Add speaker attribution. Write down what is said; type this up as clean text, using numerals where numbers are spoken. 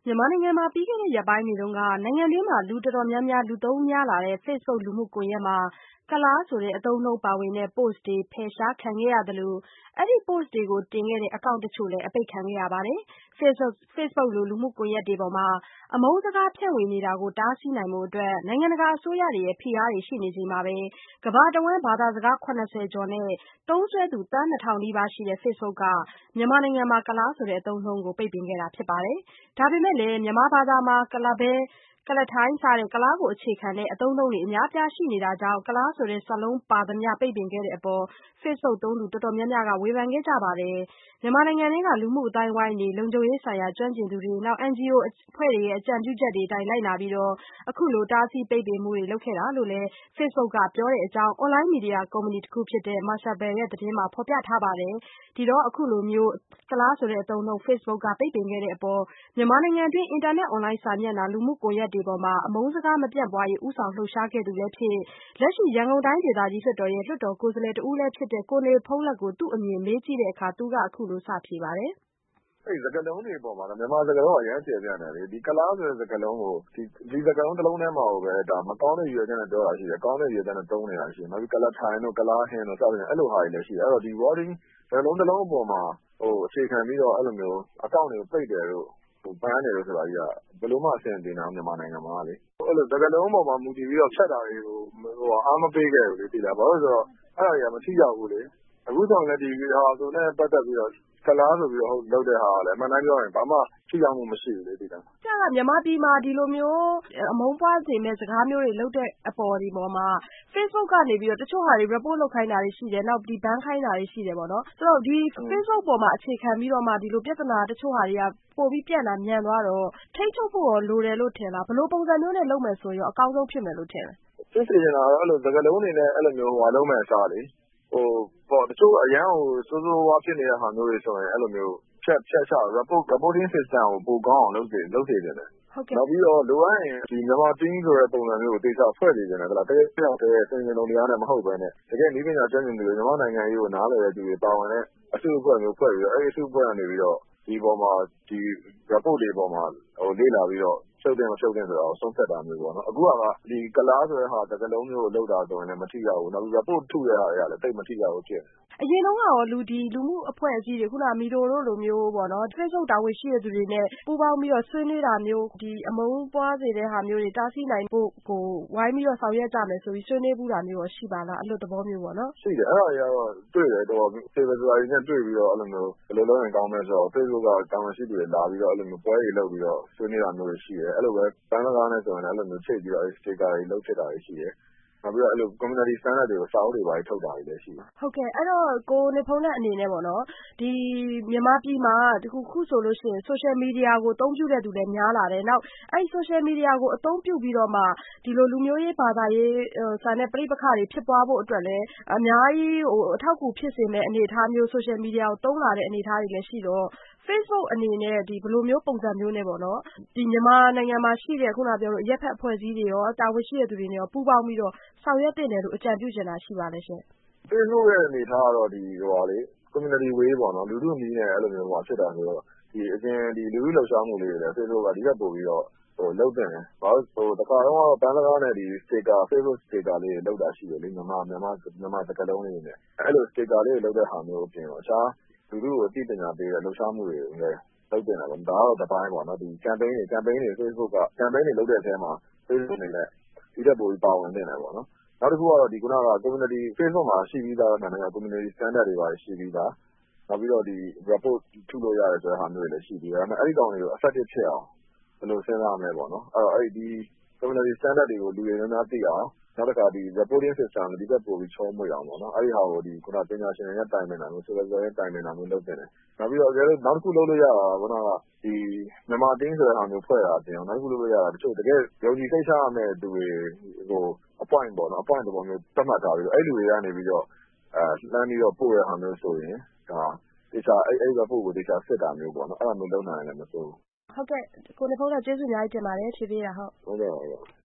Speaker 1: မြန်မာနိုင်ငံမှာပြီးခဲ့တဲ့ရက်ပိုင်းတွေကနိုင်ငံတွင်းမှာလူတော်တော်များများလူသုံးများလာတဲ့ Facebook လူမှုကွန်ရက်မှာကုလားဆိုတဲ့အသုံးအနှုန်းပါဝင်တဲ့ post တွေဖယ်ရှားခံခဲ့ရသလိုအဲဒီ post တွေကိုတင်ခဲ့တဲ့ account တချို့လည်းအပိတ်ခံခဲ့ရပါတယ်။ Facebook လိုလူမှုကွန်ရက်တွေပေါ်မှာအမုန်းစကားဖြန့်ဝေနေတာကိုတားဆီးနိုင်ဖို့နိုင်ငံတကာအစိုးရတွေရဲ့ဖိအားတွေရှိနေချိန်မှာပဲကမ္ဘာတဝန်းဘာသာစကား70ကျော်နဲ့သုံးစွဲသူသန်း 2000 နီးပါးရှိတဲ့ Facebook ကမြန်မာနိုင်ငံမှာကုလားဆိုတဲ့အသုံးအနှုန်းကိုပိတ်ပင်ခဲ့တာဖြစ်ပါတယ်။ ဒါပေမဲ့လည်းမြန်မာဘာသာမှာကုလားပဲကုလားထိုင်းစတဲ့ကုလားကိုအခြေခံတဲ့အသုံးအနှုန်းတွေအများအပြားရှိနေတာကြောင့်ကုလားဆိုတဲ့စာလုံးပါသမျှပိတ်ပင်ခဲ့တဲ့အပေါ် Facebook သုံးသူတော်တော်များများကဝေဖန်ခဲ့ကြပါတယ်။ မြန်မာနိုင်ငံထဲကလူမှုအသိုင်းအဝိုင်းတွေလုံခြုံရေးဆိုင်ရာကျွမ်းကျင်သူတွေ NGO အဖွဲ့တွေရဲ့အကြံပြုချက်တွေအတိုင်းလိုက်နာပြီးအခုလိုတားဆီးပိတ်ပင်မှုတွေလုပ်ခဲ့တာလို့လည်း Facebook ကပြောတဲ့အကြောင်း အွန်လိုင်းမီဒီယာကုမ္ပဏီတခုဖြစ်တဲ့ Mashable ရဲ့သတင်းမှာဖော်ပြထားပါတယ်။ ဒီတော့အခုလိုကုလားဆိုတဲ့အသုံးအနှုန်း Facebook ကပိတ်ပင်ခဲ့တဲ့အပေါ်မြန်မာနိုင်ငံတွင်းအင်တာနက်အွန်လိုင်းစာမျက်နှာလူမှုကွန်ရက်တွေပေါ်မှာအမုန်းစကားမပြန့်ပွားရေးဦးဆောင်လှုပ်ရှားခဲ့သူလည်းဖြစ်လက်ရှိရန်ကုန်တိုင်းဒေသကြီးလွှတ်တော်ရဲ့လွှတ်တော်ကိုယ်စားလှယ်တဦးလည်းဖြစ်တဲ့ကိုနေဖုန်းလတ်ကိုသူ့အမြင်မေးကြည့်တဲ့အခါသူကအခုလိုစဖြေပါတယ်။
Speaker 2: စကားလုံးတွေပေါ်မှာမြန်မာစကားလုံးကအရမ်းကျယ်ပြန့်တယ်လေဒီကုလားဆိုတဲ့စကားလုံးကိုဒီစကားလုံးတစ်လုံးထဲမှာကိုပဲဒါမကောင်းတဲ့ရည်ရွယ်ချက်နဲ့ပြောတာရှိတယ်ကောင်းတဲ့ရည်ရွယ်ချက်နဲ့သုံးနေတာရှိတယ်နောက်ပြီးကုလားထိုင်တို့ကုလားဟင်းတို့စသဖြင့်အဲ့လိုဟာတွေလည်းရှိတယ်အဲ့တော့ဒီ wording စကားလုံးတစ်လုံးအပေါ်မှာအခြေခံပြီးတော့အဲ့လိုမျိုး account တွေကိုပိတ်တယ်လို့banတယ်လို့ဆိုတာကြီးကဘယ်လိုမှအဆင်ပြေနိုင်မြန်မာနိုင်ငံမှာလေအဲ့လိုစကားလုံးပေါ်မှာမူတည်ပြီးတော့ဖြတ်တာတွေကိုအားမပေးခဲ့ဘူးလေသိလားဘာလို့လဲဆိုတော့အဲ့ဒါတွေကမထိရောက်ဘူးလေအခုဆိုရင်လည်းဒီဟာဆိုနဲ့ပတ်သက်ပြီးတော့ကုလားဆိုပြီးတော့လုပ်တဲ့ဟာကလည်းအမှန်တမ်းပြောရင်ဘာမှထိရောက်မှုမရှိဘူးလေသိလား
Speaker 1: ။မြန်မာပြည်မှာဒီလိုမျိုးအမုန်းပွားစေမယ့်စကားမျိုးတွေလုပ်တဲ့အပေါ်မှာ Facebook ကနေပြီးတော့တချို့ဟာတွေ report လုပ်ခိုင်းတာတွေရှိတယ်နောက်ban ခိုင်းတာတွေရှိတယ်ပေါ့နော်ဆိုတော့ဒီ Facebook ပေါ်မှာအခြေခံပြီးတော့မှဒီလိုပြဿနာတချို့ဟာတွေကပိုပြီးပြန့်တာမြန်သွားတော့ထိန်းချုပ်ဖို့ရောလိုတယ်လို့ထင်လားဘယ်လိုပုံစံမျိုးနဲ့လုပ်မယ်ဆိုရင်ရောအကောင်းဆုံးဖြစ်မယ်လို့ထင်လဲ
Speaker 2: ။ဖြစ်စေချင်တာကတော့အဲ့လိုစကားလုံးတွေနဲ့အဲ့လိုမျိုးလုပ်မယ့်အစားလေတချို့အရန်ကိုစိုးစိုးဝါးဖြစ်နေတဲ့ဟာမျိုးတွေဆိုရင်အဲ့လိုမျိုးဖြတ်ချ reporting system ကိုပိုကောင်းအောင်လုပ်စေချင်တယ်နောက်ပြီးတော့လိုအပ်ရင်ဒီမြန်မာ team ဆိုတဲ့ပုံစံမျိုးကိုတေချာဖွဲ့စေချင်တယ်တကယ်ပြောင်းတဲ့စင်စင်လုံးတရားနဲ့မဟုတ်ဘဲနဲ့တကယ်နည်းပညာကျွမ်းကျင်သူတွေမြန်မာနိုင်ငံရေးကိုနားလည်တဲ့သူတွေပါဝင်တဲ့အစုအဖွဲ့မျိုးဖွဲ့ပြီးတော့အဲ့ဒီအစုအဖွဲ့ကနေပြီးတော့ဒီပေါ်မှာဒီ report တွေပေါ်မှာလေ့လာပြီးတော့ဖြုတ်တင်မဖြုတ်တင်ဆိုတာကိုဆုံးဖြတ်တာမျိုးပေါ့နော်အခုကဒီကုလားဆိုတဲ့ဟာစကားလုံးမျိုးကိုလောက်တာဆိုရင်လည်းမထိရောက်ဘူးနောက်ပြီး report ထုတဲ့ဟာတွေကလည်းတိတ်မထိရောက်ဘူးဖြစ်
Speaker 1: အရင်တုန်းကရောလူမှုအဖွဲ့အစည်းတွေခုနမီဒိုတို့လိုမျိုးပေါ့နော် Facebook တာဝန်ရှိတဲ့သူတွေနဲ့ပူးပေါင်းပြီးတော့ဆွေးနွေးတာမျိုးဒီအမုန်းပွားစေတဲ့ဟာမျိုးတွေတားဆီးနိုင်ဖို့ကိုဝိုင်းပြီးတော့ဆောင်ရွက်ကြမယ်ဆိုပြီးဆွေးနွေးမှုတာမျိုးရောရှိပါလားအလွတ်သဘောမျိုးပေါ့နော်
Speaker 2: ရှိတယ်အဲ့ဒါတွေကတော့တွေ့တယ်တော်ဖေဖော်ဝါရီနဲ့တွေ့ပြီးတော့အဲ့လိုမျိုးဘယ်လိုလုပ်ရင်ကောင်းမလဲဆိုတော့ Facebook ကတာဝန်ရှိသူတွေလာပြီးတော့အဲ့လိုမျိုးပွဲတွေလုပ်ပြီးတော့ဆွေးနွေးတာမျိုးတွေရှိတယ်အဲ့လိုပဲဘန်းစကားနဲ့ဆိုရင်လည်းအဲ့လိုမျိုးချိန်ပြီးတော့ sticker တွေလုပ်ဖြစ်တာတွေရှိတယ်နောက်ပြီးတော့အဲ့လို community standard တွေကိုစာအုပ်တွေပါထုတ်တာတွေလည်းရှိတယ်
Speaker 1: ဟုတ်ကဲ့အဲ့တော့ကိုနေဖုန်းနဲ့အနေနဲ့ပေါ့နော်ဒီမြန်မာပြည်မှာခုဆိုလို့ရှိရင် social media ကိုအသုံးပြုတဲ့သူတွေများလာတယ်နောက်အဲ့ social media ကိုအသုံးပြုပြီးတော့မှဒီလိုလူမျိုးရေးဘာသာရေးဆန်တဲ့ပဋိပက္ခတွေဖြစ်ပွားဖို့အတွက်လည်းအများကြီးအထောက်အကူဖြစ်စေမယ့်အနေအထားမျိုး social media ကိုသုံးလာတဲ့အနေအထားတွေလည်းရှိတော့ Facebook အနေနဲ့ဒီဘယ်လိုမျိုးပုံစံမျိုးနဲ့ပေါ့နော်ဒီမြန်မာနိုင်ငံမှာရှိတဲ့ခုနပြောလို့အရက်ဖက်အဖွဲ့အစည်းတွေရောတာဝန်ရှိတဲ့သူတွေနဲ့ရောပူးပေါင်းပြီးတော့ဆောင်ရွက်သင့်တယ်လို့အကြံပြုချင်တာရှိပါလဲရှင်
Speaker 2: ။ Facebook ရဲ့အနေအထားကတော့ဒီcommunity way ပေါ့နော်လူထုနည်းနဲ့အဲ့လိုမျိုးဖြစ်တာဆိုတော့ဒီအရင်ဒီလူထုလှုပ်ရှားမှုလေးတွေလည်း Facebook ကဒီထက်ပိုပြီးတော့လုပ်တင်တယ်ဘာလို့တခါတော့ဘန်းစကားနဲ့ဒီ sticker Facebook sticker လေးတွေလုပ်တာရှိတယ်လေမြန်မာစကားလုံးလေးတွေနဲ့အဲ့လို sticker လေးတွေလုပ်တဲ့ဟာမျိုးအပြင်တော့အခြားလူထုကိုအသိပညာပေးတဲ့လှုပ်ရှားမှုတွေလည်းလုပ်တင်တာပေါ့ဒါကတော့တစ်ပိုင်းပေါ့နော်ဒီ campaign တွေ Facebook က campaign တွေလုပ်တဲ့အထဲမှာ Facebook အနေနဲ့ဒီထက်ပိုပြီးပါဝင်တင်တယ်ပေါ့နော်နောက်တစ်ခုကတော့ဒီခုနက community Facebook မှာရှိပြီးသားနိုင်ငံ community standard တွေပါရှိပြီးသားနောက်ပြီးတော့ဒီ report ထုလို့ရတယ်ဆိုတဲ့ဟာမျိုးတွေလည်းရှိပြီးသားဒါပေမဲ့အဲ့ဒီကောင်တွေကို effective ဖြစ်အောင်ဘယ်လိုစဉ်းစားမလဲပေါ့နော်အဲ့တော့အဲ့ဒီ community standard တွေကိုလူတွေများများသိအောင်နောက်တစ်ခါဒီ reporting system ဒီထက်ပိုပြီးချောမွေ့အောင်ပေါ့နော်အဲ့ဒီဟာကိုဒီခုနပညာရှင်တွေနဲ့တိုင်ပင်တာမျိုး supervisor နဲ့တိုင်ပင်တာမျိုးလုပ်တင်တယ်နောက်ပြီးတော့နောက်တစ်ခုလုပ်လို့ရတာကခုနကဒီမြန်မာ team ဆိုတဲ့ဟာမျိုးဖွဲ့တာအပြင်နောက်တစ်ခုလုပ်လို့ရတာတချို့တကယ်ယုံကြည်စိတ်ချရမယ့်သူတွေကိုappoint ပေါ့နော် appoint သဘောမျိုးသတ်မှတ်ထားပြီးတော့အဲ့လူတွေကနေပြီးတော့လှမ်းပြီးတော့ပို့တဲ့ဟာမျိုးဆိုရင်ဒါတေချာအဲ့ report ကိုတေချာစစ်တာမျိုးပေါ့နော်အဲ့လိုမျိုးလုပ်နိုင်ရင်လည်းမဆိုးဘူး
Speaker 1: ဟုတ်ကဲ့ကိုနေဖုန်းကကျေးဇူးအများကြီးတင်ပါတယ်ဖြေပေးတာ
Speaker 2: ဟုတ်ကဲ့